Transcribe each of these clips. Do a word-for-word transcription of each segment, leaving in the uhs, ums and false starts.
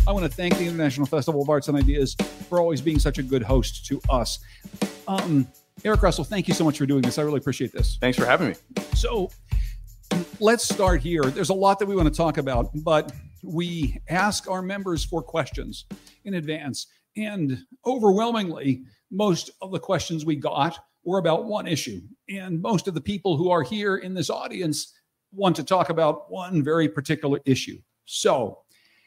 I want to thank the International Festival of Arts and Ideas for always being such a good host to us. Um, Eric Russell, thank you so much for doing this. I really appreciate this. Thanks for having me. So let's start here. There's a lot that we want to talk about, but we ask our members for questions in advance. And overwhelmingly, most of the questions we got were about one issue. And most of the people who are here in this audience want to talk about one very particular issue. So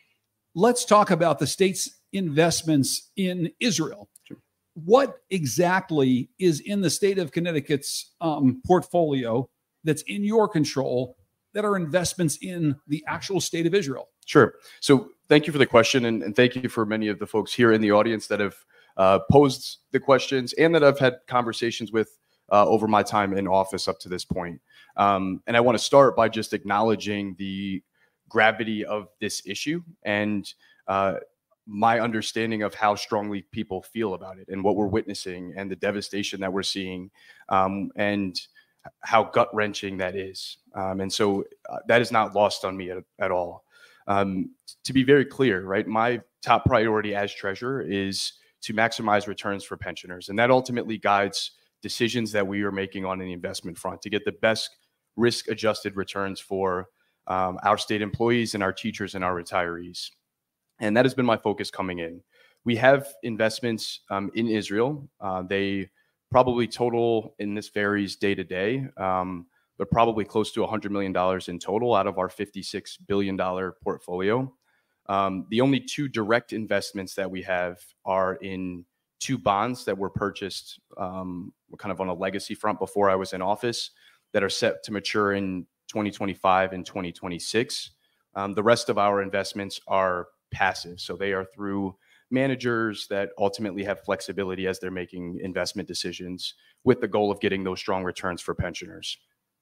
let's talk about the state's investments in Israel. Sure. What exactly is in the state of Connecticut's um, portfolio that's in your control that are investments in the actual state of Israel? Sure. So thank you for the question. And, and thank you for many of the folks here in the audience that have uh, posed the questions and that I've had conversations with uh, over my time in office up to this point. Um, and I want to start by just acknowledging the gravity of this issue and uh, my understanding of how strongly people feel about it and what we're witnessing and the devastation that we're seeing, um, and how gut-wrenching that is. Um, and so uh, that is not lost on me at, at all. Um, to be very clear, right, my top priority as treasurer is to maximize returns for pensioners. And that ultimately guides decisions that we are making on the investment front to get the best risk-adjusted returns for um, our state employees and our teachers and our retirees. And that has been my focus coming in. We have investments um, in Israel. Uh, they probably total, and this varies day to day, um, but probably close to one hundred million dollars in total out of our fifty-six billion dollars portfolio. Um, the only two direct investments that we have are in two bonds that were purchased um, kind of on a legacy front before I was in office that are set to mature in twenty twenty-five and twenty twenty-six. Um, the rest of our investments are passive. So they are through managers that ultimately have flexibility as they're making investment decisions with the goal of getting those strong returns for pensioners.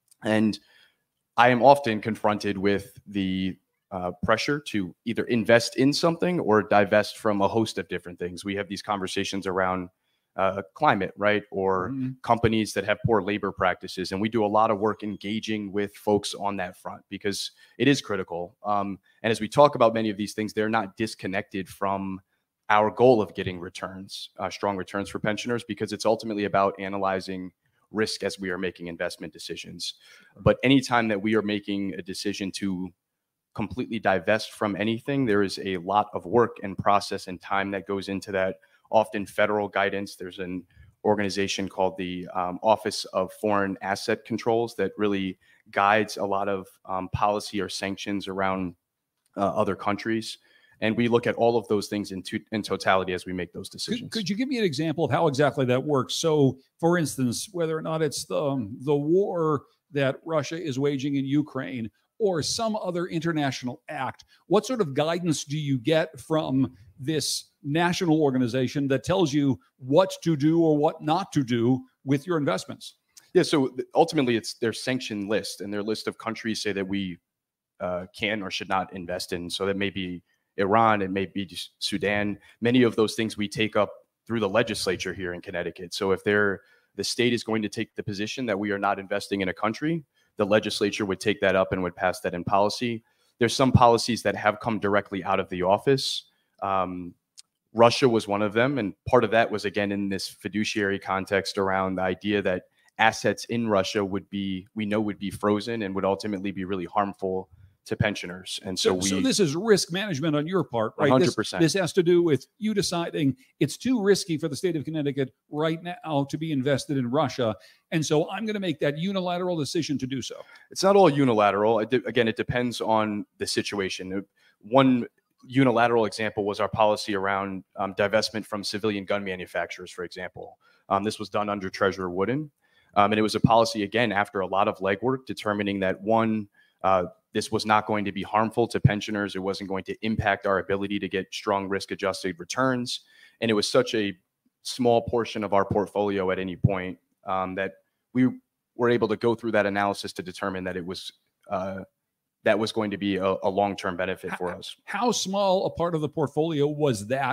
And I am often confronted with the uh, pressure to either invest in something or divest from a host of different things. We have these conversations around uh, climate, right? Or mm-hmm. companies that have poor labor practices. And we do a lot of work engaging with folks on that front because it is critical. Um, and as we talk about many of these things, they're not disconnected from our goal of getting returns, uh, strong returns for pensioners, because it's ultimately about analyzing risk as we are making investment decisions. But anytime that we are making a decision to completely divest from anything, there is a lot of work and process and time that goes into that. Often federal guidance. There's an organization called the um, Office of Foreign Asset Controls that really guides a lot of um, policy or sanctions around uh, other countries. And we look at all of those things in, to, in totality as we make those decisions. Could, could you give me an example of how exactly that works? So, for instance, whether or not it's the, um, the war that Russia is waging in Ukraine or some other international act, what sort of guidance do you get from this national organization that tells you what to do or what not to do with your investments? Yeah, so ultimately it's their sanction list, and their list of countries say that we uh, can or should not invest in. So that may be Iran, it may be Sudan. Many of those things we take up through the legislature here in Connecticut. So if they're, the state is going to take the position that we are not investing in a country, the legislature would take that up and would pass that in policy. There's some policies that have come directly out of the office. Um, Russia was one of them. And part of that was, again, in this fiduciary context around the idea that assets in Russia would be, we know would be frozen and would ultimately be really harmful to pensioners. And so, so we. So this is risk management on your part, right? one hundred percent. This, this has to do with you deciding it's too risky for the state of Connecticut right now to be invested in Russia. And so I'm going to make that unilateral decision to do so. It's not all unilateral. It de- again, it depends on the situation. One unilateral example was our policy around um, divestment from civilian gun manufacturers, for example. Um, this was done under Treasurer Wooden. Um, and it was a policy, again, after a lot of legwork, determining that, one, uh, this was not going to be harmful to pensioners. It wasn't going to impact our ability to get strong risk-adjusted returns. And it was such a small portion of our portfolio at any point um, that we were able to go through that analysis to determine that it was uh, that was going to be a, a long-term benefit for us. How small a part of the portfolio was that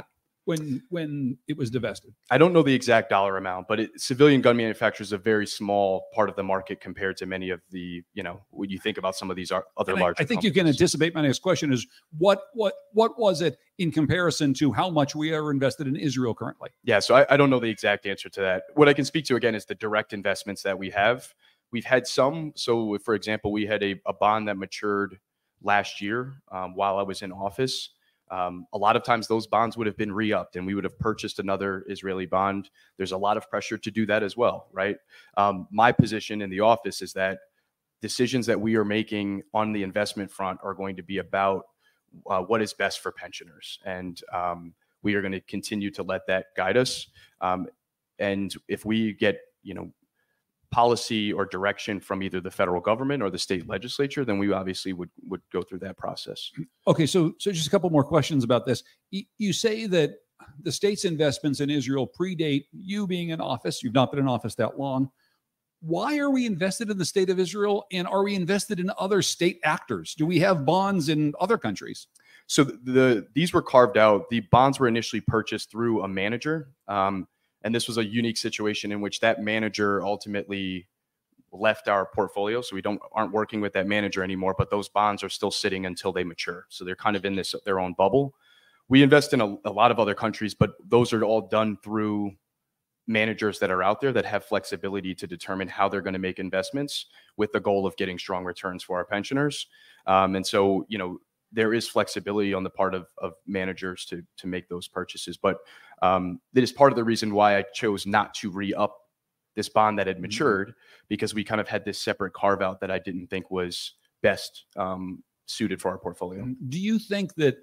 when when it was divested? I don't know the exact dollar amount, but it, civilian gun manufacturers is a very small part of the market compared to many of the, you know, when you think about some of these other And larger I, I think companies. you can anticipate my next question is what what what was it in comparison to how much we are invested in Israel currently? Yeah, so I, I don't know the exact answer to that. What I can speak to, again, is the direct investments that we have. We've had some. So, for example, we had a, a bond that matured last year um, while I was in office. Um, a lot of times those bonds would have been re-upped and we would have purchased another Israeli bond. There's a lot of pressure to do that as well, right? Um, my position in the office is that decisions that we are making on the investment front are going to be about uh, what is best for pensioners. And um, we are going to continue to let that guide us. Um, and if we get, you know, policy or direction from either the federal government or the state legislature, then we obviously would would go through that process. Okay, so so just a couple more questions about this. Y- You say that the state's investments in Israel predate you being in office. You've not been in office that long. Why are we invested in the state of Israel, and are we invested in other state actors? Do we have bonds in other countries? So the, the these were carved out. The bonds were initially purchased through a manager. Um, And this was a unique situation in which that manager ultimately left our portfolio. So we don't aren't working with that manager anymore, but those bonds are still sitting until they mature. So they're kind of in this their own bubble. We invest in a, a lot of other countries, but those are all done through managers that are out there that have flexibility to determine how they're going to make investments with the goal of getting strong returns for our pensioners. Um, and so, you know, there is flexibility on the part of, of managers to, to make those purchases. But um, that is part of the reason why I chose not to re-up this bond that had matured, because we kind of had this separate carve out that I didn't think was best um, suited for our portfolio. Do you think that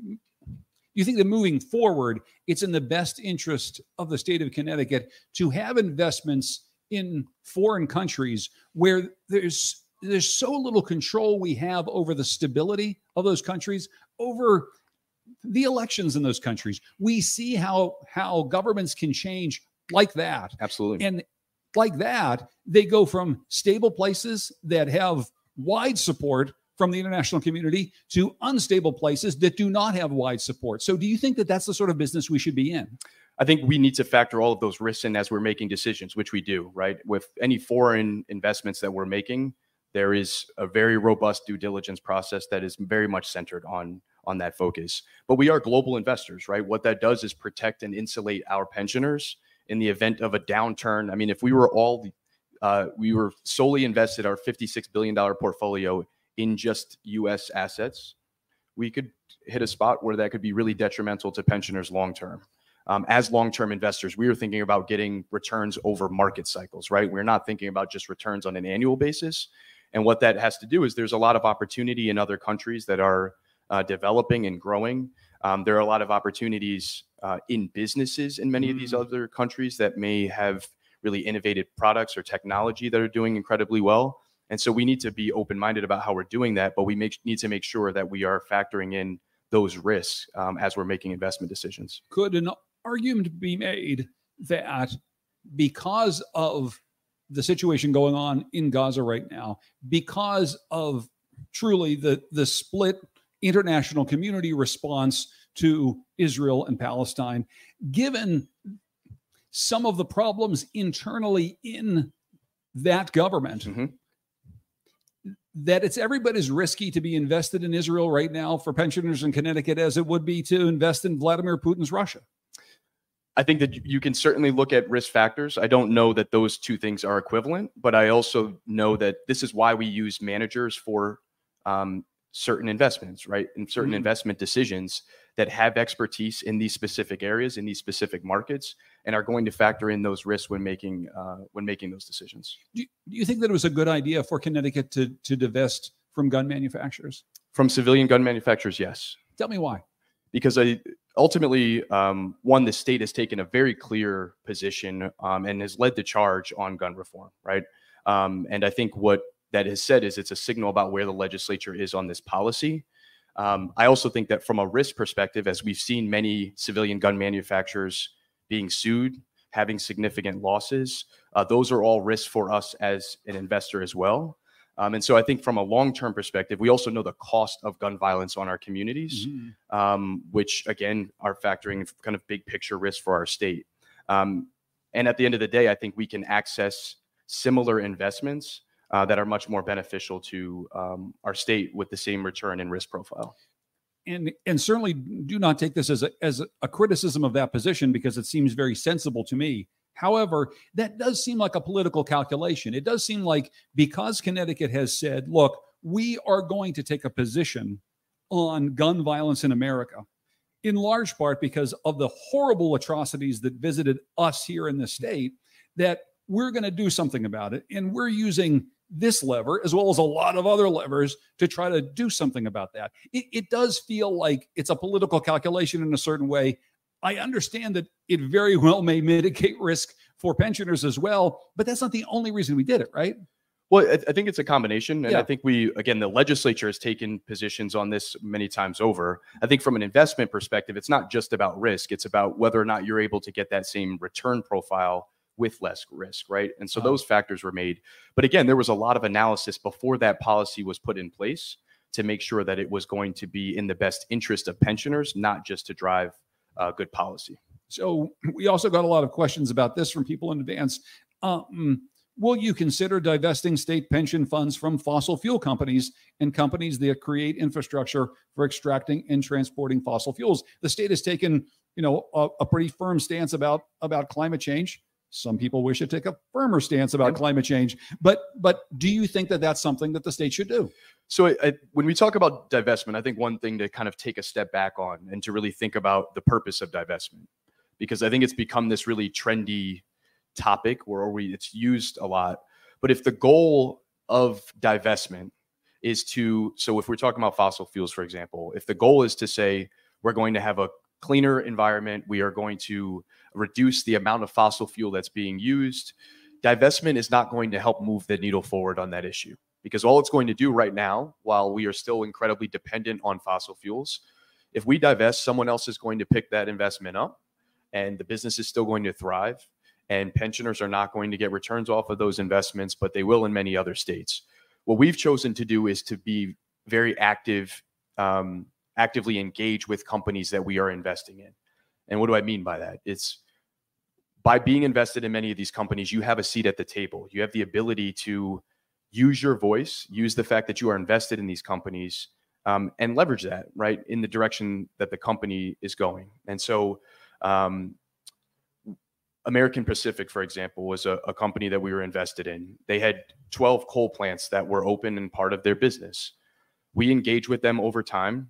you think that moving forward, it's in the best interest of the state of Connecticut to have investments in foreign countries where there's there's so little control we have over the stability of those countries, over the elections in those countries? We see how how governments can change like that. Absolutely. And like that, they go from stable places that have wide support from the international community to unstable places that do not have wide support. So do you think that that's the sort of business we should be in? I think we need to factor all of those risks in as we're making decisions, which we do, right? With any foreign investments that we're making, there is a very robust due diligence process that is very much centered on, on that focus. But we are global investors, right? What that does is protect and insulate our pensioners in the event of a downturn. I mean, if we were all, uh, we were solely invested our fifty-six billion dollars portfolio in just U S assets, we could hit a spot where that could be really detrimental to pensioners long-term. Um, as long-term investors, we are thinking about getting returns over market cycles, right? We're not thinking about just returns on an annual basis. And what that has to do is there's a lot of opportunity in other countries that are uh, developing and growing. Um, there are a lot of opportunities uh, in businesses in many of these other countries that may have really innovative products or technology that are doing incredibly well. And so we need to be open-minded about how we're doing that, but we make, need to make sure that we are factoring in those risks um, as we're making investment decisions. Could an argument be made that because of the situation going on in Gaza right now, because of truly the, the split international community response to Israel and Palestine, given some of the problems internally in that government, Mm-hmm. that it's every bit as risky to be invested in Israel right now for pensioners in Connecticut as it would be to invest in Vladimir Putin's Russia? I think that you can certainly look at risk factors. I don't know that those two things are equivalent, but I also know that this is why we use managers for um, certain investments, right? And certain mm-hmm. investment decisions that have expertise in these specific areas, in these specific markets, and are going to factor in those risks when making uh, when making those decisions. Do you, do you think that it was a good idea for Connecticut to to divest from gun manufacturers? From civilian gun manufacturers, yes. Tell me why. Because I ultimately, um, one, the state has taken a very clear position um, and has led the charge on gun reform, right? Um, and I think what that has said is it's a signal about where the legislature is on this policy. Um, I also think that from a risk perspective, as we've seen many civilian gun manufacturers being sued, having significant losses, uh, those are all risks for us as an investor as well. Um, and so I think from a long-term perspective, we also know the cost of gun violence on our communities, mm-hmm. um, which again are factoring kind of big picture risk for our state. Um, and at the end of the day, I think we can access similar investments uh, that are much more beneficial to um, our state with the same return and risk profile. And and certainly do not take this as a, as a criticism of that position, because it seems very sensible to me. However, that does seem like a political calculation. It does seem like because Connecticut has said, look, we are going to take a position on gun violence in America, in large part because of the horrible atrocities that visited us here in the state, that we're going to do something about it. And we're using this lever, as well as a lot of other levers, to try to do something about that. It, it does feel like it's a political calculation in a certain way. I understand that it very well may mitigate risk for pensioners as well, but that's not the only reason we did it, right? Well, I, I think it's a combination. And yeah. I think we, again, the legislature has taken positions on this many times over. I think from an investment perspective, it's not just about risk. It's about whether or not you're able to get that same return profile with less risk, right? And so Oh. those factors were made. But again, there was a lot of analysis before that policy was put in place to make sure that it was going to be in the best interest of pensioners, not just to drive uh, good policy. So we also got a lot of questions about this from people in advance. Um, will you consider divesting state pension funds from fossil fuel companies and companies that create infrastructure for extracting and transporting fossil fuels? The state has taken, you know, a, a pretty firm stance about, about climate change. Some people wish to take a firmer stance about climate change, but but do you think that that's something that the state should do? So I, I, when we talk about divestment, I think one thing to kind of take a step back on and to really think about the purpose of divestment, because I think it's become this really trendy topic where we it's used a lot. But if the goal of divestment is to, so if we're talking about fossil fuels, for example, if the goal is to say we're going to have a cleaner environment, we are going to reduce the amount of fossil fuel that's being used, divestment is not going to help move the needle forward on that issue. Because all it's going to do right now, while we are still incredibly dependent on fossil fuels, if we divest, someone else is going to pick that investment up and the business is still going to thrive, and pensioners are not going to get returns off of those investments, but they will in many other states. What we've chosen to do is to be very active, um, actively engage with companies that we are investing in. And what do I mean by that? It's by being invested in many of these companies, you have a seat at the table. You have the ability to use your voice, use the fact that you are invested in these companies, um, and leverage that, right, in the direction that the company is going. And so um, American Pacific, for example, was a, a company that we were invested in. They had twelve coal plants that were open and part of their business. We engaged with them over time,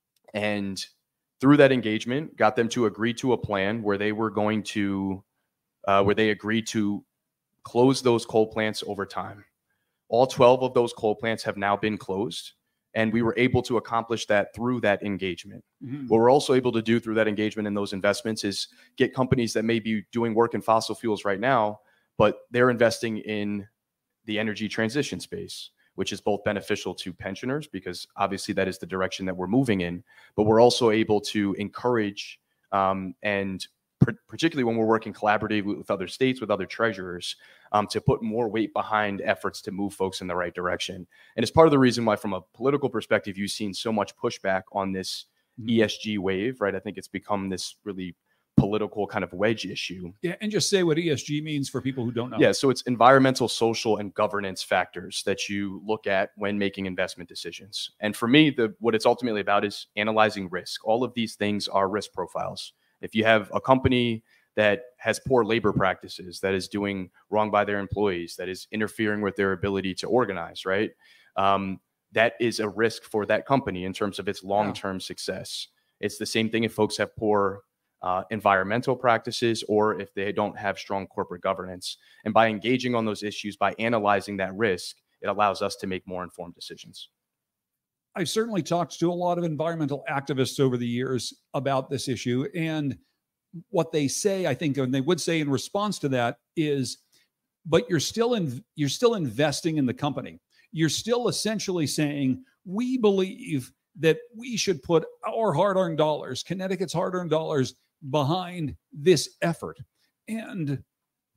and through that engagement, got them to agree to a plan where they were going to, uh, where they agreed to close those coal plants over time. All twelve of those coal plants have now been closed, and we were able to accomplish that through that engagement. Mm-hmm. What we're also able to do through that engagement and those investments is get companies that may be doing work in fossil fuels right now, but they're investing in the energy transition space, which is both beneficial to pensioners, because obviously that is the direction that we're moving in, but we're also able to encourage um, and particularly when we're working collaboratively with other states, with other treasurers, um, to put more weight behind efforts to move folks in the right direction. And it's part of the reason why, from a political perspective, you've seen so much pushback on this mm-hmm. E S G wave, right? I think it's become this really political kind of wedge issue. Yeah, and just say what E S G means for people who don't know. Yeah, so it's environmental, social, and governance factors that you look at when making investment decisions. And for me, the what it's ultimately about is analyzing risk. All of these things are risk profiles. If you have a company that has poor labor practices, that is doing wrong by their employees, that is interfering with their ability to organize, right? Um, that is a risk for that company in terms of its long-term yeah. success. It's the same thing if folks have poor uh, environmental practices or if they don't have strong corporate governance. And by engaging on those issues, by analyzing that risk, it allows us to make more informed decisions. I've certainly talked to a lot of environmental activists over the years about this issue. And what they say, I think, and they would say in response to that is, but you're still in, you're still investing in the company. You're still essentially saying, we believe that we should put our hard-earned dollars, Connecticut's hard-earned dollars, behind this effort. And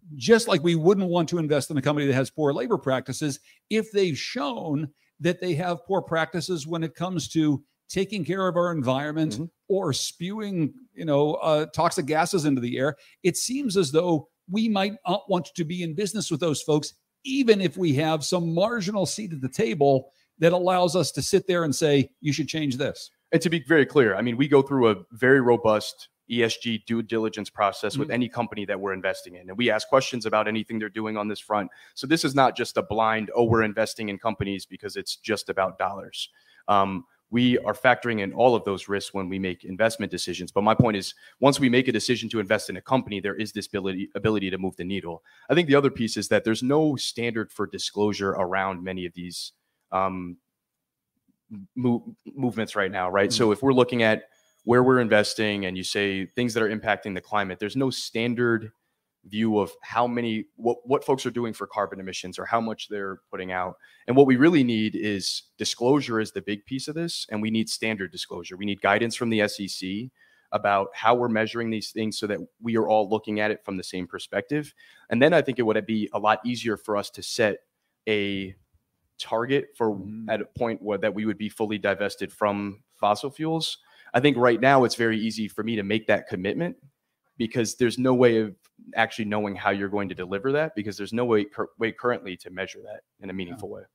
just like we wouldn't want to invest in a company that has poor labor practices if they've shown that they have poor practices when it comes to taking care of our environment mm-hmm. or spewing, you know, uh, toxic gases into the air. It seems as though we might not want to be in business with those folks, even if we have some marginal seat at the table that allows us to sit there and say, you should change this. And to be very clear, I mean, we go through a very robust E S G due diligence process mm-hmm. with any company that we're investing in. And we ask questions about anything they're doing on this front. So this is not just a blind, oh, we're investing in companies because it's just about dollars. Um, we are factoring in all of those risks when we make investment decisions. But my point is, once we make a decision to invest in a company, there is this ability, ability to move the needle. I think the other piece is that there's no standard for disclosure around many of these um, move, movements right now, right? Mm-hmm. So if we're looking at where we're investing and you say things that are impacting the climate, there's no standard view of how many, what, what folks are doing for carbon emissions or how much they're putting out. And what we really need is disclosure is the big piece of this. And we need standard disclosure. We need guidance from the S E C about how we're measuring these things so that we are all looking at it from the same perspective. And then I think it would be a lot easier for us to set a target for mm-hmm. at a point where that we would be fully divested from fossil fuels. I think right now it's very easy for me to make that commitment because there's no way of actually knowing how you're going to deliver that because there's no way, cur- way currently to measure that in a meaningful way.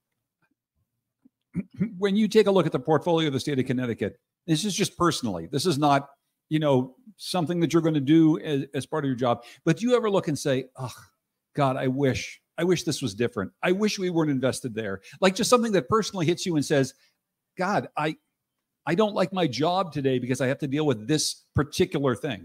When you take a look at the portfolio of the state of Connecticut, this is just personally, this is not, you know, something that you're going to do as, as part of your job, but do you ever look and say, oh God, I wish, I wish this was different. I wish we weren't invested there. Like just something that personally hits you and says, God, I, I don't like my job today because I have to deal with this particular thing.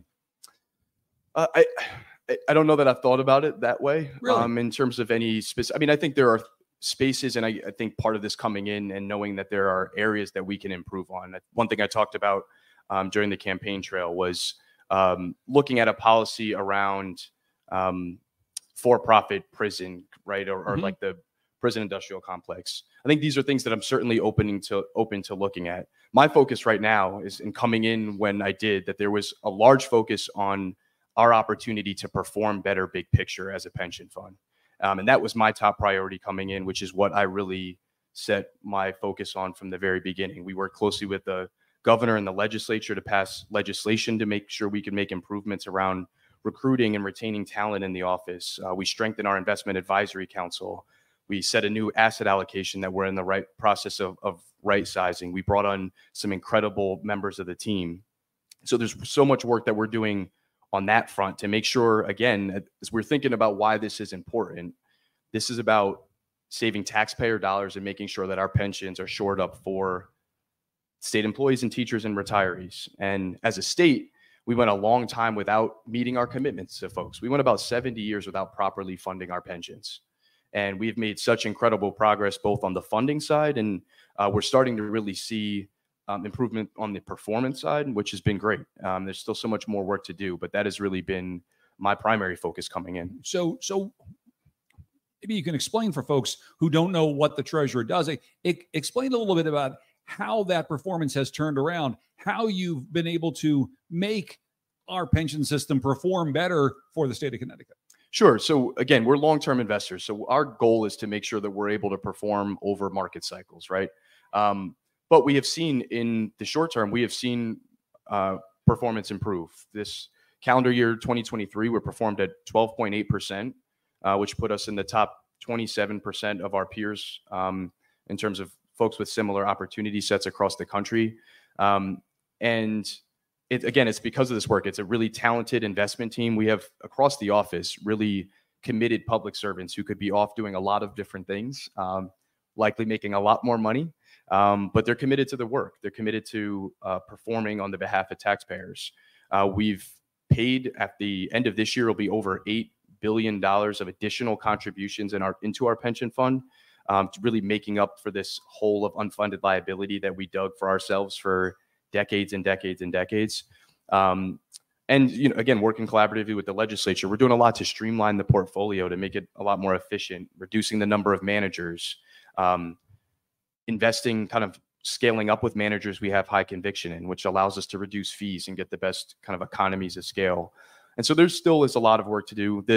Uh, I I don't know that I've thought about it that way. Really? Um, in terms of any specific, I mean, I think there are spaces, and I, I think part of this coming in and knowing that there are areas that we can improve on. One thing I talked about um, during the campaign trail was um, looking at a policy around um, for-profit prison, right, or, or mm-hmm. like the prison industrial complex. I think these are things that I'm certainly opening to open to looking at. My focus right now is in coming in when I did that there was a large focus on our opportunity to perform better big picture as a pension fund. Um, and that was my top priority coming in, which is what I really set my focus on from the very beginning. We worked closely with the governor and the legislature to pass legislation to make sure we could make improvements around recruiting and retaining talent in the office. Uh, we strengthened our investment advisory council. We set a new asset allocation that we're in the right process of, of right sizing. We brought on some incredible members of the team. So there's so much work that we're doing on that front to make sure, again, as we're thinking about why this is important, this is about saving taxpayer dollars and making sure that our pensions are shored up for state employees and teachers and retirees. And as a state, we went a long time without meeting our commitments to folks. We went about seventy years without properly funding our pensions. And we've made such incredible progress both on the funding side and uh, we're starting to really see um, improvement on the performance side, which has been great. Um, there's still so much more work to do, but that has really been my primary focus coming in. So, so maybe you can explain for folks who don't know what the treasurer does. It, it, explain a little bit about how that performance has turned around, how you've been able to make our pension system perform better for the state of Connecticut. Sure. So again, we're long-term investors. So our goal is to make sure that we're able to perform over market cycles, right? Um, but we have seen in the short term, we have seen uh, performance improve. This calendar year, twenty twenty-three, we performed at twelve point eight percent, uh, which put us in the top twenty-seven percent of our peers um, in terms of folks with similar opportunity sets across the country. Um, and It, again, it's because of this work. It's a really talented investment team. We have across the office really committed public servants who could be off doing a lot of different things, um, likely making a lot more money, um, but they're committed to the work. They're committed to uh, performing on the behalf of taxpayers. Uh, we've paid at the end of this year, will be over eight billion dollars of additional contributions in our into our pension fund, um, to really making up for this hole of unfunded liability that we dug for ourselves for decades and decades and decades. Um, and, you know, again, working collaboratively with the legislature, we're doing a lot to streamline the portfolio to make it a lot more efficient, reducing the number of managers, um, investing, kind of scaling up with managers we have high conviction in, which allows us to reduce fees and get the best kind of economies of scale. And so there still is a lot of work to do. The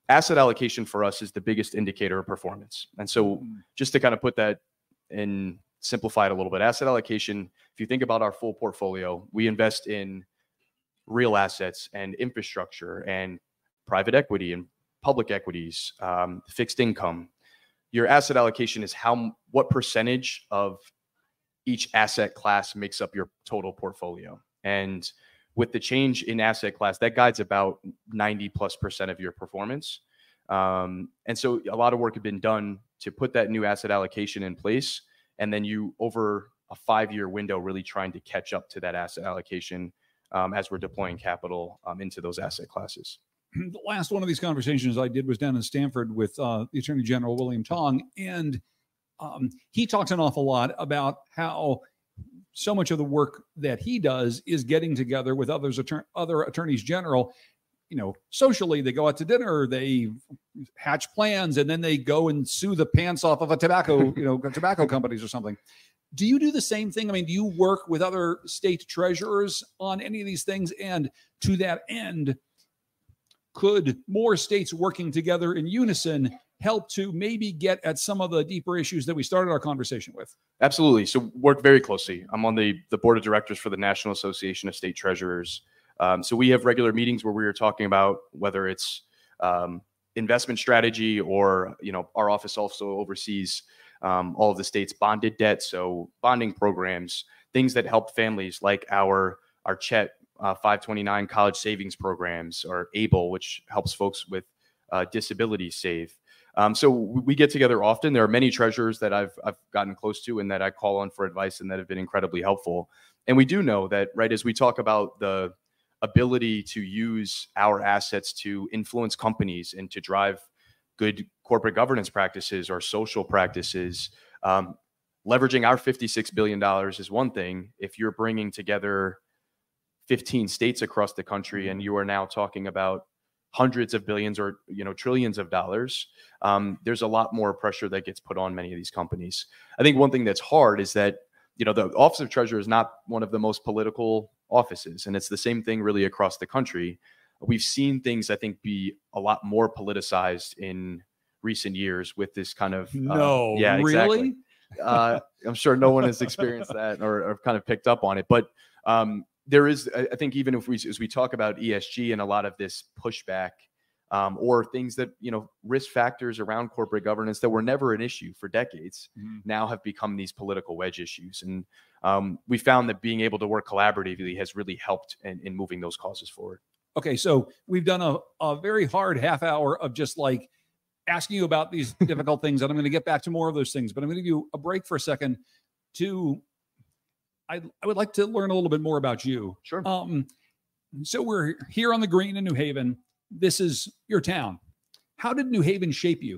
asset allocation for us is the biggest indicator of performance. And so just to kind of put that in, simplify it a little bit, asset allocation, if you think about our full portfolio, we invest in real assets and infrastructure and private equity and public equities, um, fixed income. Your asset allocation is how, what percentage of each asset class makes up your total portfolio. And with the change in asset class, that guides about ninety plus percent of your performance. Um, and so a lot of work had been done to put that new asset allocation in place. And then you, over a five-year window, really trying to catch up to that asset allocation um, as we're deploying capital um, into those asset classes. The last one of these conversations I did was down in Stanford with uh, the Attorney General, William Tong. And um, he talks an awful lot about how so much of the work that he does is getting together with others, attor- other attorneys general. You know, socially, they go out to dinner, they hatch plans, and then they go and sue the pants off of a tobacco, you know, tobacco companies or something. Do you do the same thing? I mean, do you work with other state treasurers on any of these things? And to that end, could more states working together in unison help to maybe get at some of the deeper issues that we started our conversation with? Absolutely. So work very closely. I'm on the, the board of directors for the National Association of State Treasurers. Um, so we have regular meetings where we are talking about whether it's um, investment strategy or, you know, our office also oversees um, all of the state's bonded debt. So bonding programs, things that help families like our, our Chet uh, five twenty-nine college savings programs, or ABLE, which helps folks with uh, disability save. Um, so we get together often. There are many treasurers that I've, I've gotten close to and that I call on for advice and that have been incredibly helpful. And we do know that, right, as we talk about the ability to use our assets to influence companies and to drive good corporate governance practices or social practices, um, leveraging our fifty-six billion dollars is one thing. If you're bringing together fifteen states across the country and you are now talking about hundreds of billions or, you know, trillions of dollars, um, there's a lot more pressure that gets put on many of these companies. I think one thing that's hard is that, you know, the Office of Treasurer is not one of the most political offices, and it's the same thing really across the country. We've seen things, I think, be a lot more politicized in recent years with this kind of no, uh, yeah, really? Exactly. uh, I'm sure no one has experienced that or, or kind of picked up on it, but um, there is, I think, even if we, as we talk about E S G and a lot of this pushback um, or things that, you know, risk factors around corporate governance that were never an issue for decades, mm-hmm. now have become these political wedge issues. And um, we found that being able to work collaboratively has really helped in, in moving those causes forward. Okay, so we've done a, a very hard half hour of just like asking you about these difficult things, and I'm going to get back to more of those things, but I'm going to give you a break for a second to, I, I would like to learn a little bit more about you. Sure. Um, so we're here on the Green in New Haven. This is your town. How did New Haven shape you?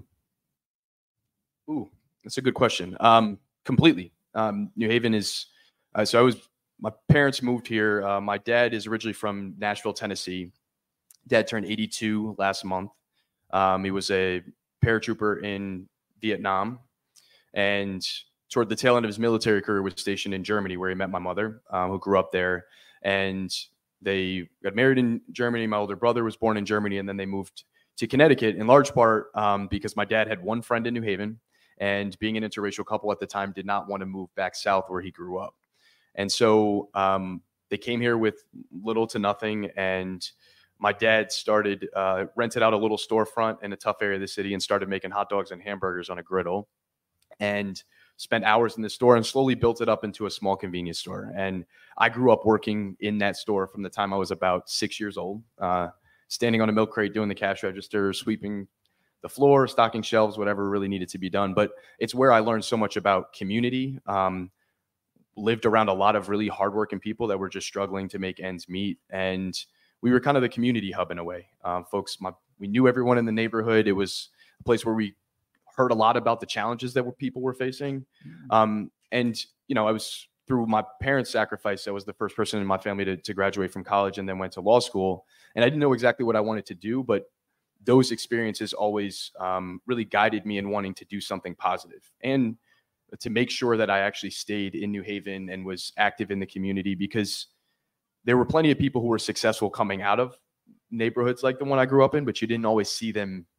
Ooh, that's a good question. Um, completely. Um, New Haven is, uh, so I was, my parents moved here. Uh, my dad is originally from Nashville, Tennessee. Dad turned eighty-two last month. Um, he was a paratrooper in Vietnam, and toward the tail end of his military career was stationed in Germany, where he met my mother, um, who grew up there. And they got married in Germany. My older brother was born in Germany, and then they moved to Connecticut, in large part um, because my dad had one friend in New Haven, and being an interracial couple at the time, did not want to move back south where he grew up. And so um, they came here with little to nothing, and my dad started, uh, rented out a little storefront in a tough area of the city and started making hot dogs and hamburgers on a griddle, and spent hours in the store and slowly built it up into a small convenience store. And I grew up working in that store from the time I was about six years old, uh, standing on a milk crate, doing the cash register, sweeping the floor, stocking shelves, whatever really needed to be done. But it's where I learned so much about community, um, lived around a lot of really hardworking people that were just struggling to make ends meet. And we were kind of the community hub in a way. Um, folks, my, we knew everyone in the neighborhood. It was a place where we heard a lot about the challenges that were, people were facing. Um, and, you know, I was, through my parents' sacrifice, I was the first person in my family to, to graduate from college and then went to law school. And I didn't know exactly what I wanted to do, but those experiences always um, really guided me in wanting to do something positive and to make sure that I actually stayed in New Haven and was active in the community, because there were plenty of people who were successful coming out of neighborhoods like the one I grew up in, but you didn't always see them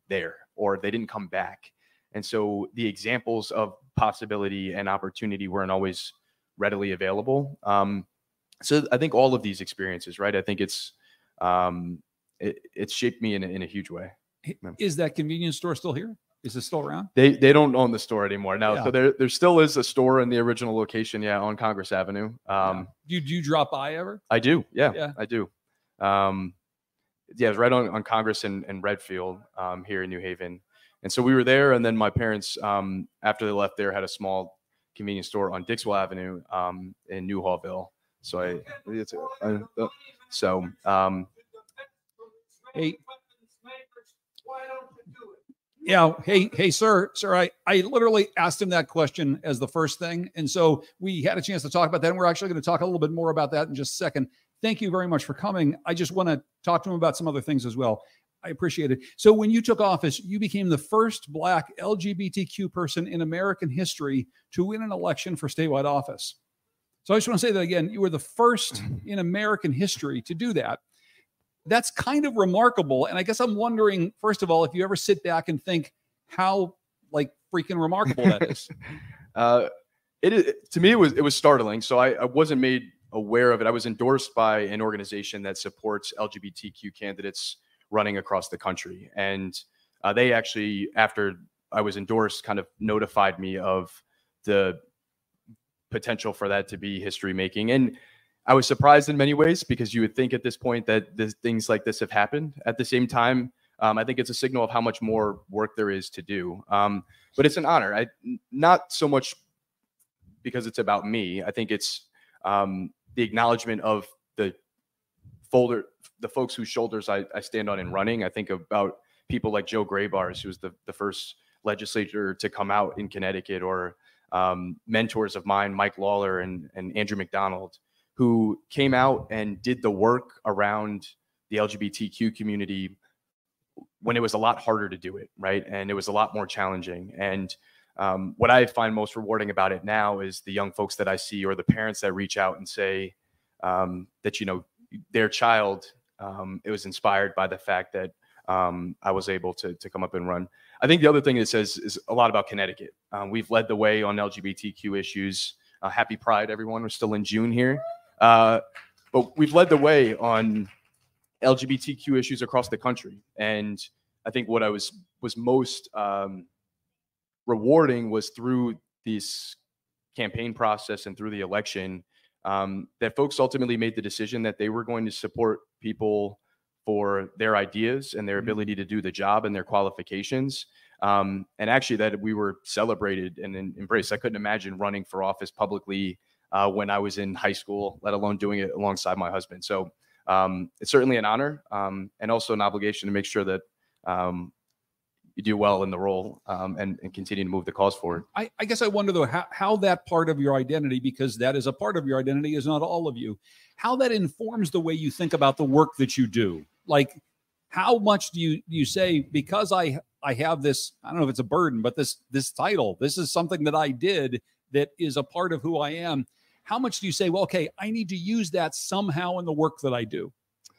there or they didn't come back. And so the examples of possibility and opportunity weren't always readily available. Um, so I think all of these experiences, right? I think it's, um, it, it's shaped me in a, in a huge way. Is that convenience store still here? Is it still around? They they don't own the store anymore now. Yeah. So there there still is a store in the original location, yeah, on Congress Avenue. Um, yeah. do, you, do you drop by ever? I do, yeah, yeah. I do. Um, yeah, it's right on, on Congress and, and Redfield um, here in New Haven. And so we were there, and then my parents, um, after they left there, had a small convenience store on Dixwell Avenue um, in New Hallville. So I, it's, uh, uh, so um, hey. Yeah. Hey, hey, sir, sir, I, I literally asked him that question as the first thing. And so we had a chance to talk about that. And we're actually going to talk a little bit more about that in just a second. Thank you very much for coming. I just want to talk to him about some other things as well. I appreciate it. So when you took office, you became the first Black L G B T Q person in American history to win an election for statewide office. So I just want to say that again, you were the first in American history to do that. That's kind of remarkable. And I guess I'm wondering, first of all, if you ever sit back and think how like freaking remarkable that is. uh, it is, to me, it was, it was startling. So I, I wasn't made aware of it. I was endorsed by an organization that supports L G B T Q candidates running across the country. And uh, they actually, after I was endorsed, kind of notified me of the potential for that to be history making. And I was surprised in many ways because you would think at this point that this, things like this have happened. At the same time, um, I think it's a signal of how much more work there is to do. Um, but it's an honor. I, not so much because it's about me. I think it's um, the acknowledgement of the folder, the folks whose shoulders I, I stand on in running. I think about people like Joe Graybars, who was the, the first legislator to come out in Connecticut, or um, mentors of mine, Mike Lawler and, and Andrew McDonald, who came out and did the work around the L G B T Q community when it was a lot harder to do it, right? And it was a lot more challenging. And um, what I find most rewarding about it now is the young folks that I see, or the parents that reach out and say um, that, you know, their child, um, it was inspired by the fact that um, I was able to, to come up and run. I think the other thing it says is a lot about Connecticut. Um, we've led the way on L G B T Q issues. Uh, happy Pride, everyone. We're still in June here. Uh, but we've led the way on L G B T Q issues across the country. And I think what I was was most um, rewarding was through this campaign process and through the election, um, that folks ultimately made the decision that they were going to support people for their ideas and their ability to do the job and their qualifications. Um, and actually that we were celebrated and, and embraced. I couldn't imagine running for office publicly Uh, when I was in high school, let alone doing it alongside my husband. So um, it's certainly an honor um, and also an obligation to make sure that um, you do well in the role um, and, and continue to move the cause forward. I, I guess I wonder, though, how, how that part of your identity, because that is a part of your identity, is not all of you, how that informs the way you think about the work that you do. Like, how much do you, you say, because I, I have this, I don't know if it's a burden, but this, this title, this is something that I did that is a part of who I am. How much do you say, well, okay, I need to use that somehow in the work that I do?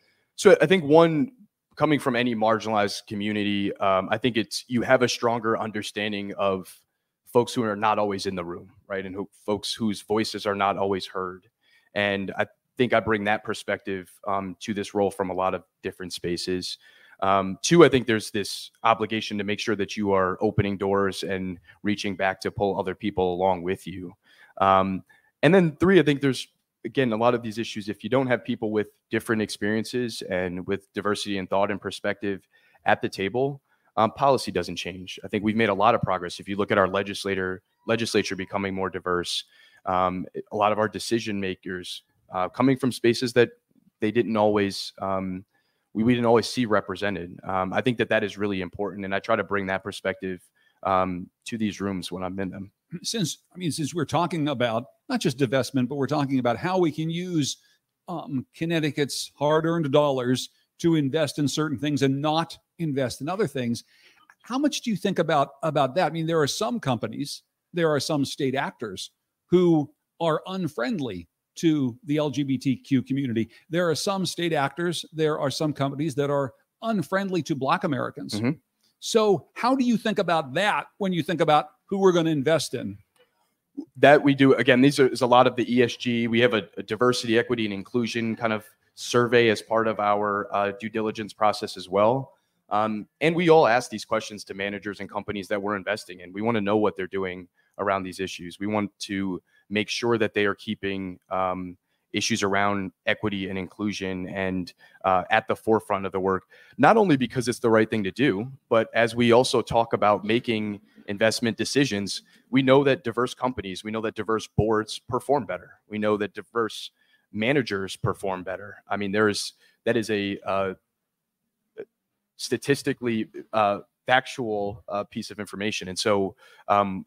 So I think one, coming from any marginalized community, um, I think it's, you have a stronger understanding of folks who are not always in the room, right? And who, folks whose voices are not always heard. And I think I bring that perspective um, to this role from a lot of different spaces. Um, two, I think there's this obligation to make sure that you are opening doors and reaching back to pull other people along with you. Um, And then three, I think there's, again, a lot of these issues, if you don't have people with different experiences and with diversity and thought and perspective at the table, um, policy doesn't change. I think we've made a lot of progress. If you look at our legislator, legislature becoming more diverse, um, a lot of our decision makers uh, coming from spaces that they didn't always, um, we, we didn't always see represented. Um, I think that that is really important. And I try to bring that perspective um, to these rooms when I'm in them. Since, I mean, since we're talking about not just divestment, but we're talking about how we can use um, Connecticut's hard-earned dollars to invest in certain things and not invest in other things. How much do you think about, about that? I mean, there are some companies, there are some state actors who are unfriendly to the L G B T Q community. There are some state actors, there are some companies that are unfriendly to Black Americans. Mm-hmm. So how do you think about that when you think about who we're going to invest in? That we do. Again, these are is a lot of the E S G. We have a, a diversity, equity, and inclusion kind of survey as part of our uh, due diligence process as well. Um, and we all ask these questions to managers and companies that we're investing in. We want to know what they're doing around these issues. We want to make sure that they are keeping um, issues around equity and inclusion and uh, at the forefront of the work, not only because it's the right thing to do, but as we also talk about making investment decisions, we know that diverse companies, we know that diverse boards perform better. We know that diverse managers perform better. I mean, there's, that is a uh, statistically uh, factual uh, piece of information. And so um,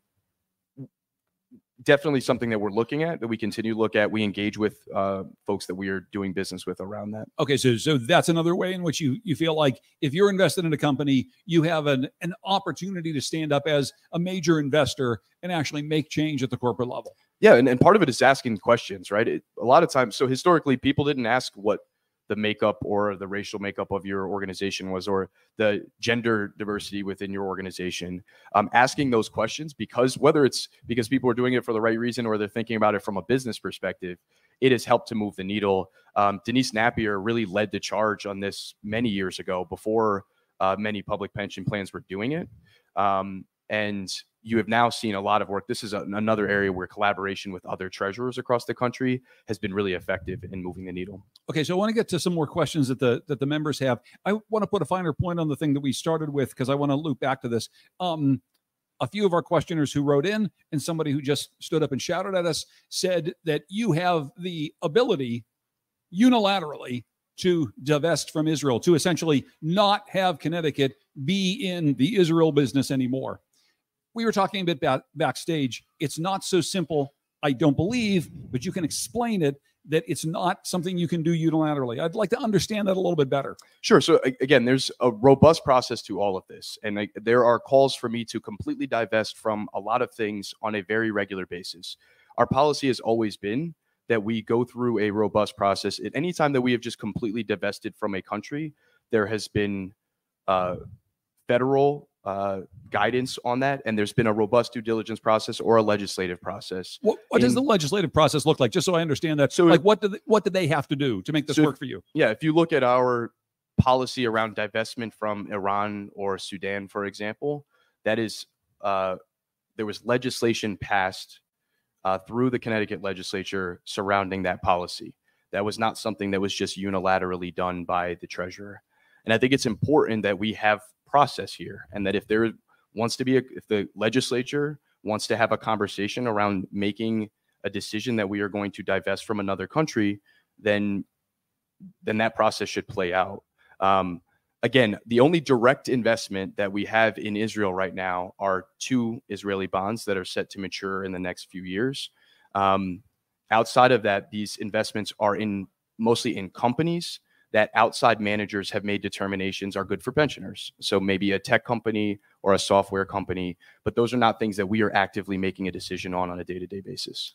definitely something that we're looking at, that we continue to look at. We engage with uh, folks that we are doing business with around that. Okay, so so that's another way in which you you feel like if you're invested in a company, you have an, an opportunity to stand up as a major investor and actually make change at the corporate level. Yeah, and, and part of it is asking questions, right? It, a lot of times, so historically, people didn't ask what the makeup or the racial makeup of your organization was, or the gender diversity within your organization. Um, asking those questions, because whether it's because people are doing it for the right reason or they're thinking about it from a business perspective, it has helped to move the needle. Um, Denise Napier really led the charge on this many years ago, before uh, many public pension plans were doing it. Um, and you have now seen a lot of work. This is a, another area where collaboration with other treasurers across the country has been really effective in moving the needle. Okay, so I want to get to some more questions that the that the members have. I want to put a finer point on the thing that we started with, because I want to loop back to this. Um, a few of our questioners who wrote in, and somebody who just stood up and shouted at us, said that you have the ability unilaterally to divest from Israel, to essentially not have Connecticut be in the Israel business anymore. We were talking a bit back, backstage. It's not so simple, I don't believe, but you can explain it, that it's not something you can do unilaterally. I'd like to understand that a little bit better. Sure. So again, there's a robust process to all of this. And I, there are calls for me to completely divest from a lot of things on a very regular basis. Our policy has always been that we go through a robust process. At any time that we have just completely divested from a country, there has been uh, federal uh, guidance on that, and there's been a robust due diligence process or a legislative process. What, what In, does the legislative process look like? Just so I understand that. So, like, what do they, what do they have to do to make this so work for you? Yeah, if you look at our policy around divestment from Iran or Sudan, for example, that is, uh, there was legislation passed uh, through the Connecticut legislature surrounding that policy. That was not something that was just unilaterally done by the treasurer. And I think it's important that we have process here, and that if there wants to be a, if the legislature wants to have a conversation around making a decision that we are going to divest from another country, then then that process should play out. Um, again, the only direct investment that we have in Israel right now are two Israeli bonds that are set to mature in the next few years. Um, outside of that, these investments are in mostly in companies that outside managers have made determinations are good for pensioners. So maybe a tech company or a software company, but those are not things that we are actively making a decision on on a day-to-day basis.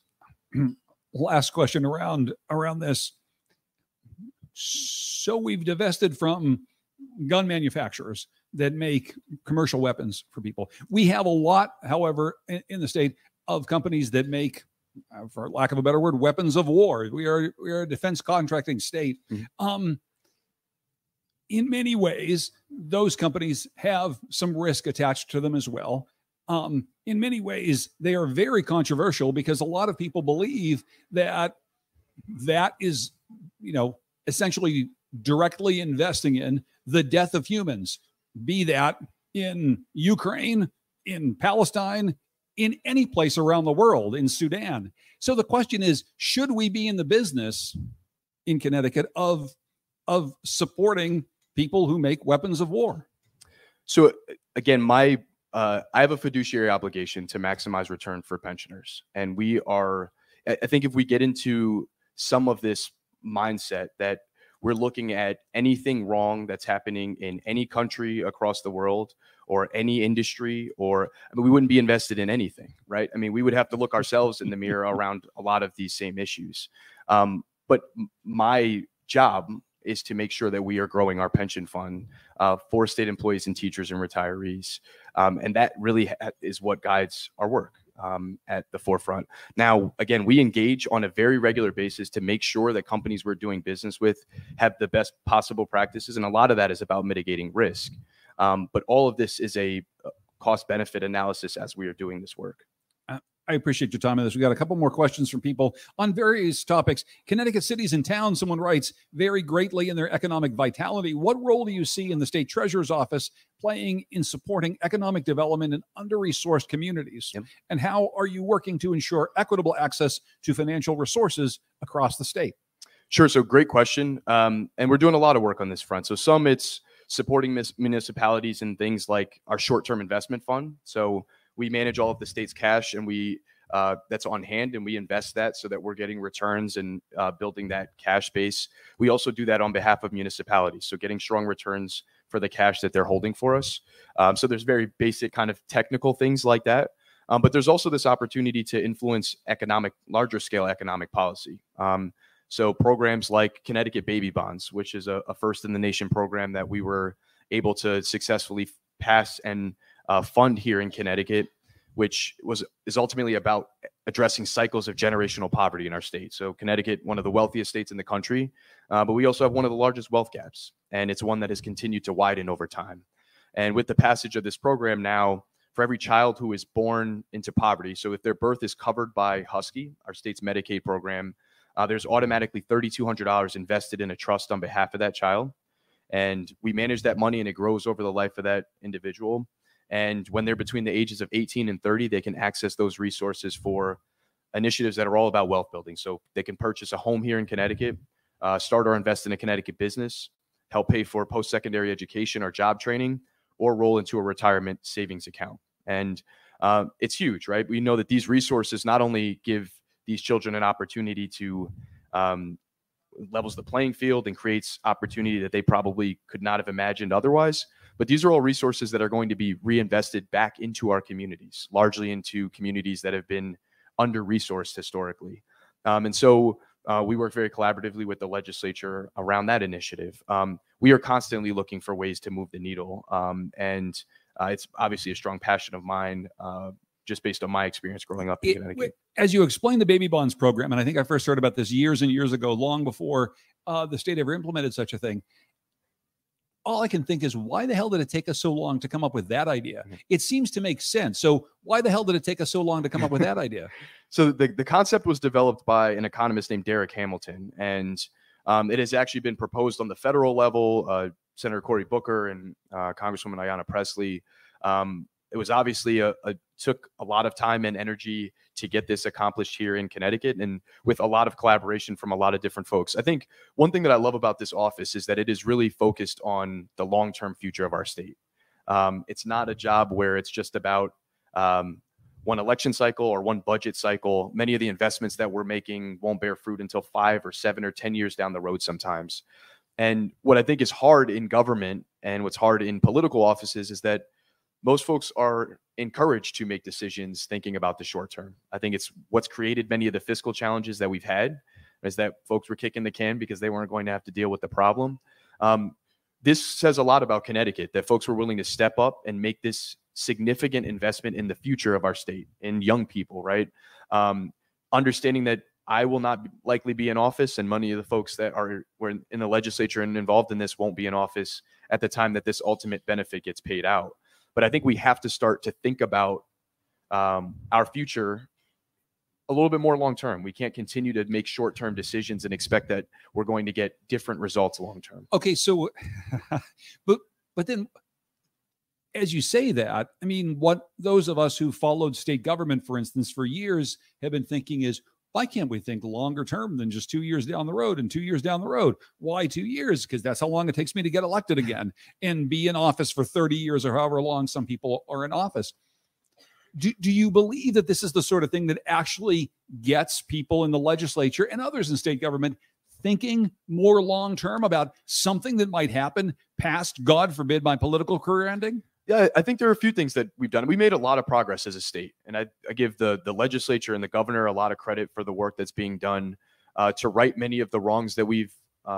Last question around around this. So we've divested from gun manufacturers that make commercial weapons for people. We have a lot, however, in, in the state of companies that make, uh, for lack of a better word, weapons of war. We are we are a defense contracting state. Mm-hmm. Um, in many ways, those companies have some risk attached to them as well. Um, in many ways, they are very controversial because a lot of people believe that that is, you know, essentially directly investing in the death of humans, be that in Ukraine, in Palestine, in any place around the world, in Sudan. So the question is, should we be in the business in Connecticut of, of supporting people who make weapons of war? So again, my uh, I have a fiduciary obligation to maximize return for pensioners. And we are, I think if we get into some of this mindset that we're looking at anything wrong that's happening in any country across the world or any industry, or I mean, we wouldn't be invested in anything, right? I mean, we would have to look ourselves in the mirror around a lot of these same issues. Um, but my job is to make sure that we are growing our pension fund uh, for state employees and teachers and retirees. Um, and that really ha- is what guides our work um, at the forefront. Now, again, we engage on a very regular basis to make sure that companies we're doing business with have the best possible practices. And a lot of that is about mitigating risk. Um, but all of this is a cost-benefit analysis as we are doing this work. I appreciate your time on this. We got a couple more questions from people on various topics. Connecticut cities and towns, someone writes, vary greatly in their economic vitality. What role do you see in the state treasurer's office playing in supporting economic development in under-resourced communities? Yep. And how are you working to ensure equitable access to financial resources across the state? Sure. So great question. Um, and we're doing a lot of work on this front. So some it's supporting mis- municipalities and things like our short-term investment fund. So we manage all of the state's cash and we uh, that's on hand, and we invest that so that we're getting returns and uh, building that cash base. We also do that on behalf of municipalities, so getting strong returns for the cash that they're holding for us. Um, so there's very basic kind of technical things like that. Um, but there's also this opportunity to influence economic, larger scale economic policy. Um, so programs like Connecticut Baby Bonds, which is a, a first in the nation program that we were able to successfully pass and Uh, fund here in Connecticut, which was is ultimately about addressing cycles of generational poverty in our state. So Connecticut, one of the wealthiest states in the country, uh, but we also have one of the largest wealth gaps, and it's one that has continued to widen over time. And with the passage of this program now, for every child who is born into poverty, so if their birth is covered by Husky, our state's Medicaid program, uh, there's automatically three thousand two hundred dollars invested in a trust on behalf of that child. And we manage that money, and it grows over the life of that individual. And when they're between the ages of eighteen and thirty, they can access those resources for initiatives that are all about wealth building. So they can purchase a home here in Connecticut, uh, start or invest in a Connecticut business, help pay for post-secondary education or job training, or roll into a retirement savings account. And uh, it's huge, right? We know that these resources not only give these children an opportunity to um, levels the playing field and creates opportunity that they probably could not have imagined otherwise, but these are all resources that are going to be reinvested back into our communities, largely into communities that have been under-resourced historically. Um, and so uh, we work very collaboratively with the legislature around that initiative. Um, we are constantly looking for ways to move the needle. Um, and uh, it's obviously a strong passion of mine, uh, just based on my experience growing up in it, Connecticut. As you explained the Baby Bonds program, and I think I first heard about this years and years ago, long before uh, the state ever implemented such a thing. All I can think is, why the hell did it take us so long to come up with that idea? It seems to make sense. So why the hell did it take us so long to come up with that idea? So the, the concept was developed by an economist named Derek Hamilton, and um, it has actually been proposed on the federal level. Uh, Senator Cory Booker and uh, Congresswoman Ayanna Pressley. Um, it was obviously a, a took a lot of time and energy to get this accomplished here in Connecticut, and with a lot of collaboration from a lot of different folks. I think one thing that I love about this office is that it is really focused on the long-term future of our state. Um, it's not a job where it's just about um, one election cycle or one budget cycle. Many of the investments that we're making won't bear fruit until five or seven or ten years down the road sometimes. And what I think is hard in government and what's hard in political offices is that most folks are encouraged to make decisions thinking about the short term. I think it's what's created many of the fiscal challenges that we've had, is that folks were kicking the can because they weren't going to have to deal with the problem. Um, this says a lot about Connecticut, that folks were willing to step up and make this significant investment in the future of our state, in young people, right? Um, understanding that I will not likely be in office, and many of the folks that are were in the legislature and involved in this won't be in office at the time that this ultimate benefit gets paid out. But I think we have to start to think about um, our future a little bit more long-term. We can't continue to make short-term decisions and expect that we're going to get different results long-term. Okay, so, but but then, as you say that, I mean, what those of us who followed state government, for instance, for years have been thinking is, why can't we think longer term than just two years down the road and two years down the road? Why two years? Because that's how long it takes me to get elected again and be in office for thirty years or however long some people are in office. Do, do you believe that this is the sort of thing that actually gets people in the legislature and others in state government thinking more long term about something that might happen past, God forbid, my political career ending? Yeah, I think there are a few things that we've done. We made a lot of progress as a state, and I, I give the the legislature and the governor a lot of credit for the work that's being done uh, to right many of the wrongs that we've um,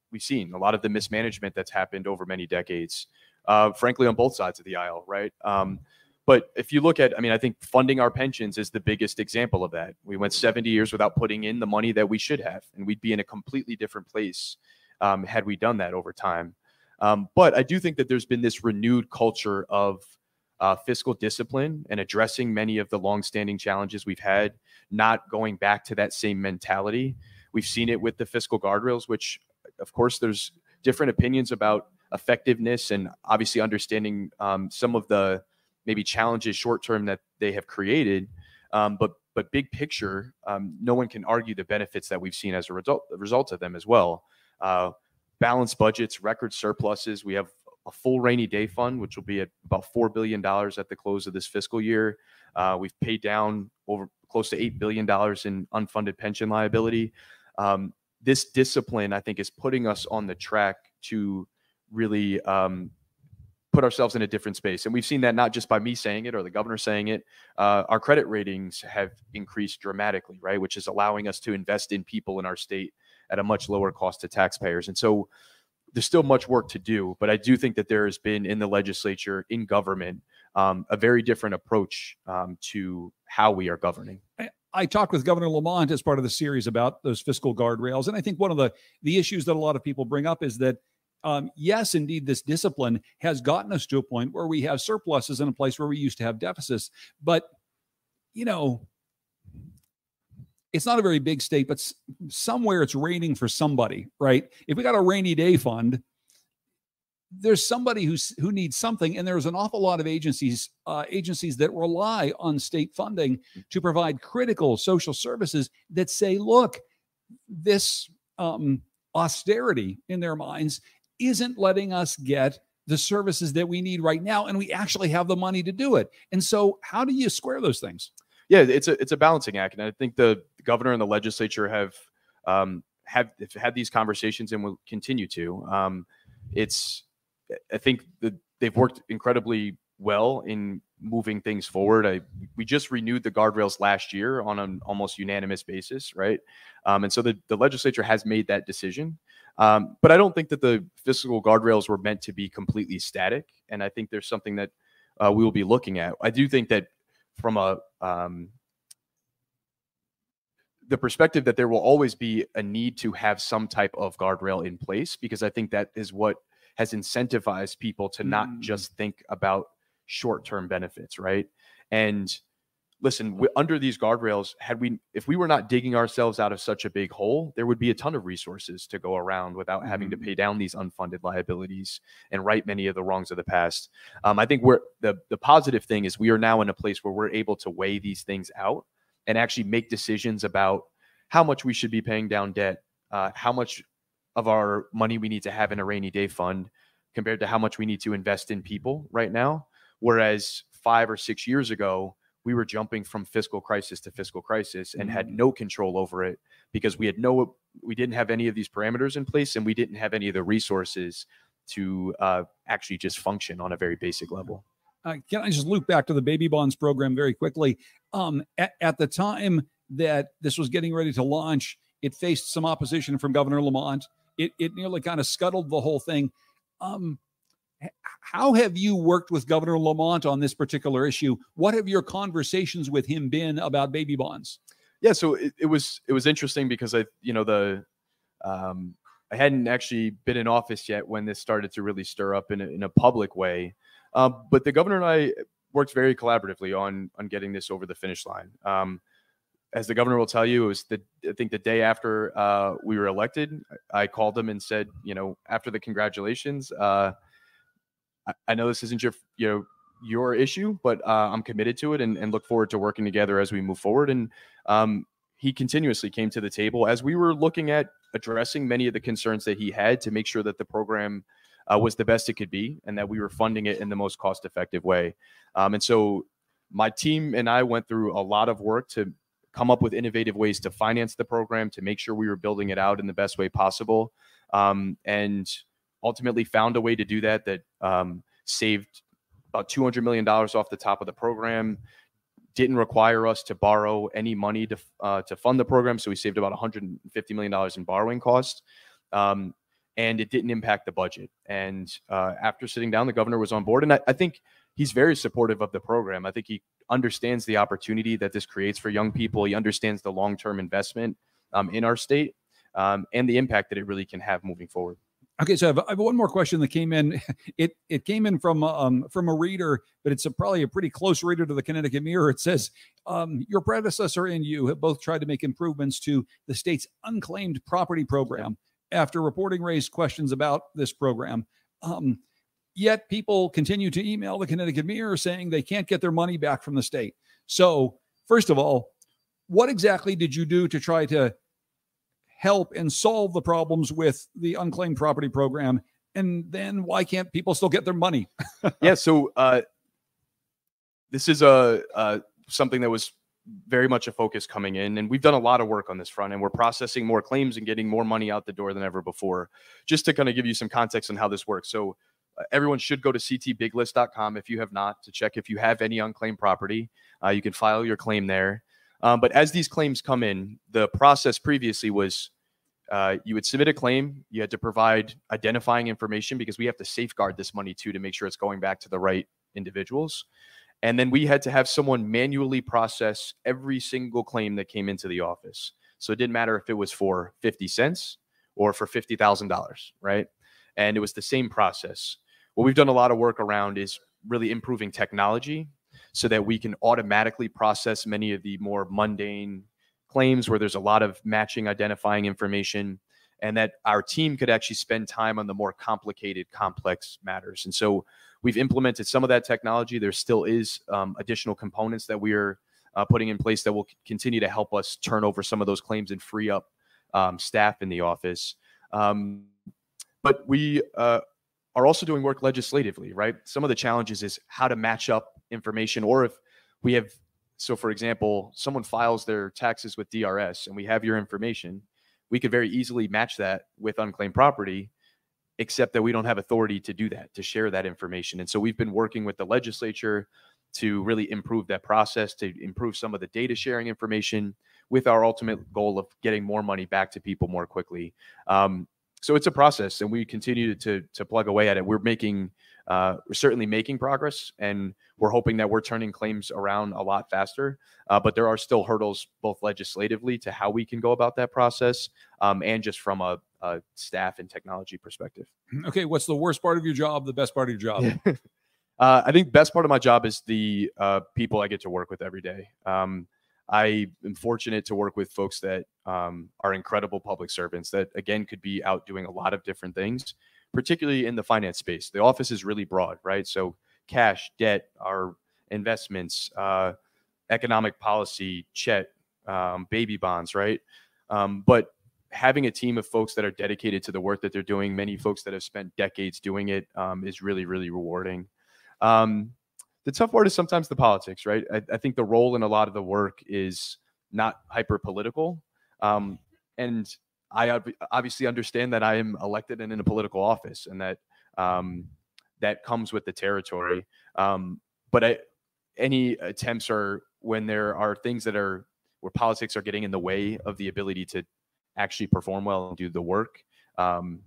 we've seen a lot of the mismanagement that's happened over many decades, uh, frankly, on both sides of the aisle, right? Um, but if you look at, I mean, I think funding our pensions is the biggest example of that. We went seventy years without putting in the money that we should have, and we'd be in a completely different place um, had we done that over time. Um, but I do think that there's been this renewed culture of uh, fiscal discipline and addressing many of the longstanding challenges we've had, not going back to that same mentality. We've seen it with the fiscal guardrails, which, of course, there's different opinions about effectiveness and obviously understanding um, some of the maybe challenges short term that they have created. Um, but but big picture, um, no one can argue the benefits that we've seen as a result, a result of them as well. Uh, balanced budgets, record surpluses. We have a full rainy day fund, which will be at about four billion dollars at the close of this fiscal year. Uh, we've paid down over close to eight billion dollars in unfunded pension liability. Um, this discipline, I think, is putting us on the track to really um, put ourselves in a different space. And we've seen that not just by me saying it or the governor saying it. Uh, our credit ratings have increased dramatically, right? Which is allowing us to invest in people in our state at a much lower cost to taxpayers. And so there's still much work to do, but I do think that there has been in the legislature, in government, um, a very different approach um, to how we are governing. I, I talked with Governor Lamont as part of the series about those fiscal guardrails. And I think one of the, the issues that a lot of people bring up is that, um, yes, indeed, this discipline has gotten us to a point where we have surpluses in a place where we used to have deficits. But, you know, it's not a very big state, but somewhere it's raining for somebody, right? If we got a rainy day fund, there's somebody who's who needs something, and there's an awful lot of agencies uh, agencies that rely on state funding to provide critical social services that say, look, this um, austerity in their minds isn't letting us get the services that we need right now, and we actually have the money to do it. And so how do you square those things? Yeah, it's a it's a balancing act, and I think the governor and the legislature have um, have, have had these conversations and will continue to. Um, it's I think that they've worked incredibly well in moving things forward. I we just renewed the guardrails last year on an almost unanimous basis, right? Um, and so the the legislature has made that decision. Um, but I don't think that the fiscal guardrails were meant to be completely static, and I think there's something that uh, we will be looking at. I do think that from a um, the perspective that there will always be a need to have some type of guardrail in place, because I think that is what has incentivized people to not mm. just think about short-term benefits, right? And listen, we, under these guardrails, had we, if we were not digging ourselves out of such a big hole, there would be a ton of resources to go around without mm. having to pay down these unfunded liabilities and right many of the wrongs of the past. Um, I think we're the the positive thing is we are now in a place where we're able to weigh these things out and actually make decisions about how much we should be paying down debt, uh, how much of our money we need to have in a rainy day fund compared to how much we need to invest in people right now. Whereas five or six years ago, we were jumping from fiscal crisis to fiscal crisis and had no control over it because we had no, we didn't have any of these parameters in place and we didn't have any of the resources to uh, actually just function on a very basic level. Uh, can I just loop back to the baby bonds program very quickly? Um, at, at the time that this was getting ready to launch, it faced some opposition from Governor Lamont. It, it nearly kind of scuttled the whole thing. Um, how have you worked with Governor Lamont on this particular issue? What have your conversations with him been about baby bonds? Yeah, so it, it was it was interesting because I, you know, the um, I hadn't actually been in office yet when this started to really stir up in a, in a public way. Um, but the governor and I worked very collaboratively on on getting this over the finish line. Um, as the governor will tell you, it was the I think the day after uh, we were elected, I called him and said, you know, after the congratulations, uh, I, I know this isn't your you know your issue, but uh, I'm committed to it and, and look forward to working together as we move forward. And um, he continuously came to the table as we were looking at addressing many of the concerns that he had to make sure that the program Uh, was the best it could be and that we were funding it in the most cost-effective way. Um, and so my team and I went through a lot of work to come up with innovative ways to finance the program, to make sure we were building it out in the best way possible, um, and ultimately found a way to do that that um, saved about two hundred million dollars off the top of the program, didn't require us to borrow any money to, uh, to fund the program, so we saved about one hundred fifty million dollars in borrowing costs. Um, and it didn't impact the budget. And uh, after sitting down, the governor was on board, and I, I think he's very supportive of the program. I think he understands the opportunity that this creates for young people. He understands the long-term investment um, in our state um, and the impact that it really can have moving forward. Okay, so I have, I have one more question that came in. It it came in from um, from a reader, but it's a, probably a pretty close reader to the Connecticut Mirror. It says, um, your predecessor and you have both tried to make improvements to the state's unclaimed property program after reporting raised questions about this program. Um, yet people continue to email the Connecticut Mirror saying they can't get their money back from the state. So first of all, what exactly did you do to try to help and solve the problems with the unclaimed property program? And then why can't people still get their money? yeah. So uh, this is a, uh, something that was very much a focus coming in, and we've done a lot of work on this front, and we're processing more claims and getting more money out the door than ever before. Just to kind of give you some context on how this works. So uh, everyone should go to c t big list dot com if you have not, to check if you have any unclaimed property. Uh, you can file your claim there. Um, but as these claims come in, the process previously was uh, you would submit a claim. You had to provide identifying information, because we have to safeguard this money too, to make sure it's going back to the right individuals. And then we had to have someone manually process every single claim that came into the office. So it didn't matter if it was for fifty cents or for fifty thousand dollars, right? And it was the same process. What we've done a lot of work around is really improving technology so that we can automatically process many of the more mundane claims where there's a lot of matching identifying information, and that our team could actually spend time on the more complicated, complex matters. And so we've implemented some of that technology. There still is um, additional components that we are uh, putting in place that will continue to help us turn over some of those claims and free up um, staff in the office. Um, but we uh, are also doing work legislatively, right? Some of the challenges is how to match up information, or if we have, so for example, someone files their taxes with D R S and we have your information, we could very easily match that with unclaimed property, except that we don't have authority to do that, to share that information. And so we've been working with the legislature to really improve that process, to improve some of the data sharing information, with our ultimate goal of getting more money back to people more quickly. Um, so it's a process, and we continue to, to plug away at it. We're making, uh, we're certainly making progress, and we're hoping that we're turning claims around a lot faster. Uh, but there are still hurdles, both legislatively to how we can go about that process, um, and just from a, a staff and technology perspective. Okay, what's the worst part of your job? The best part of your job? uh, I think best part of my job is the uh, people I get to work with every day. Um, I am fortunate to work with folks that um, are incredible public servants that, again, could be out doing a lot of different things, particularly in the finance space. The office is really broad, right? So cash, debt, our investments, uh, economic policy, Chet, um, baby bonds, right? Um, but having a team of folks that are dedicated to the work that they're doing, many folks that have spent decades doing it, um, is really, really rewarding. Um, The tough part is sometimes the politics, right? I, I think the role in a lot of the work is not hyper political. Um, and I ob- obviously understand that I am elected and in a political office, and that um, that comes with the territory. Um, but I, any attempts are when there are things that are where politics are getting in the way of the ability to actually perform well and do the work. Um,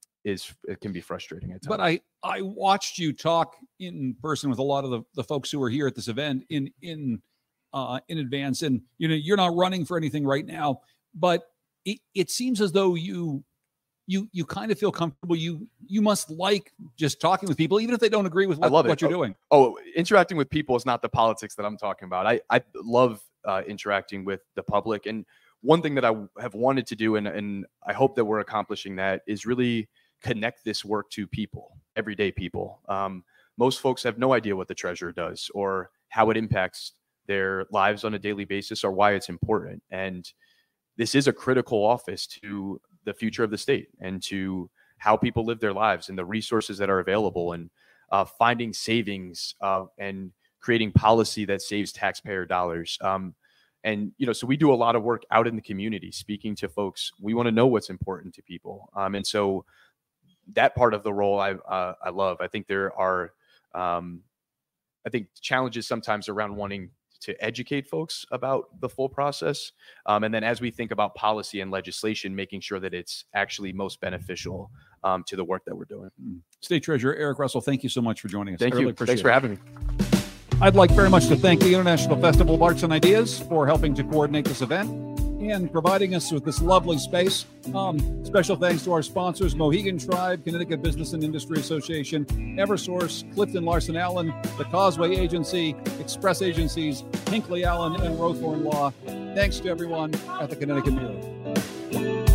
is it can be frustrating at times. But I, I watched you talk in person with a lot of the, the folks who were here at this event in in uh, in advance, and you know you're not running for anything right now, but it, it seems as though you you you kind of feel comfortable. You you must like just talking with people, even if they don't agree with what, I love what it. you're oh, doing. Oh, interacting with people is not the politics that I'm talking about. I I love uh, interacting with the public, and one thing that I have wanted to do, and and I hope that we're accomplishing that, is really connect this work to people, everyday people. Um, most folks have no idea what the treasurer does or how it impacts their lives on a daily basis or why it's important. And this is a critical office to the future of the state and to how people live their lives and the resources that are available, and uh, finding savings uh, and creating policy that saves taxpayer dollars. Um, and, you know, so we do a lot of work out in the community, speaking to folks. We want to know what's important to people. Um, and so that part of the role I uh, I love. I think there are, um, I think challenges sometimes around wanting to educate folks about the full process. Um, and then as we think about policy and legislation, making sure that it's actually most beneficial um, to the work that we're doing. State Treasurer Eric Russell, thank you so much for joining us. Thank I really you. Thanks for it. having me. I'd like very much to thank the International Festival of Arts and Ideas for helping to coordinate this event and providing us with this lovely space. Um, special thanks to our sponsors, Mohegan Tribe, Connecticut Business and Industry Association, Eversource, Clifton Larson Allen, the Causeway Agency, Express Agencies, Hinckley Allen, and Rothorn Law. Thanks to everyone at the Connecticut Mirror.